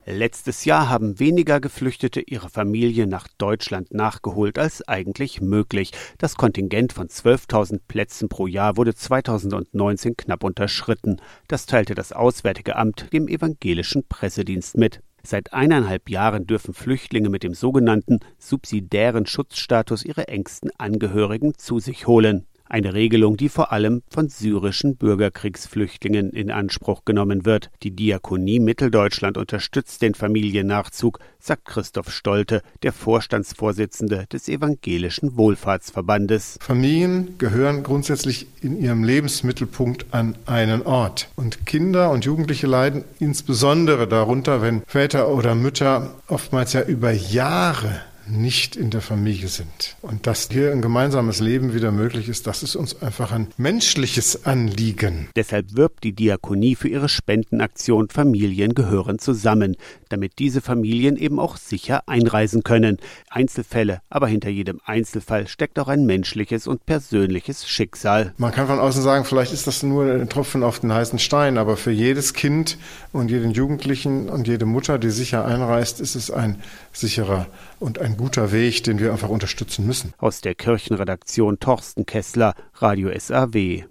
Letztes Jahr haben weniger Geflüchtete ihre Familie nach Deutschland nachgeholt als eigentlich möglich. Das Kontingent von 12.000 Plätzen pro Jahr wurde 2019 knapp unterschritten. Das teilte das Auswärtige Amt dem evangelischen Pressedienst mit. Seit 1,5 Jahren dürfen Flüchtlinge mit dem sogenannten subsidiären Schutzstatus ihre engsten Angehörigen zu sich holen. Eine Regelung, die vor allem von syrischen Bürgerkriegsflüchtlingen in Anspruch genommen wird. Die Diakonie Mitteldeutschland unterstützt den Familiennachzug, sagt Christoph Stolte, der Vorstandsvorsitzende des Evangelischen Wohlfahrtsverbandes. Familien gehören grundsätzlich in ihrem Lebensmittelpunkt an einen Ort. Und Kinder und Jugendliche leiden insbesondere darunter, wenn Väter oder Mütter oftmals ja über Jahre nicht in der Familie sind. Und dass hier ein gemeinsames Leben wieder möglich ist, das ist uns einfach ein menschliches Anliegen. Deshalb wirbt die Diakonie für ihre Spendenaktion Familien gehören zusammen, damit diese Familien eben auch sicher einreisen können. Einzelfälle, aber hinter jedem Einzelfall steckt auch ein menschliches und persönliches Schicksal. Man kann von außen sagen, vielleicht ist das nur ein Tropfen auf den heißen Stein, aber für jedes Kind und jeden Jugendlichen und jede Mutter, die sicher einreist, ist es ein sicherer und ein guter Weg, den wir einfach unterstützen müssen. Aus der Kirchenredaktion Torsten Kessler, Radio SAW.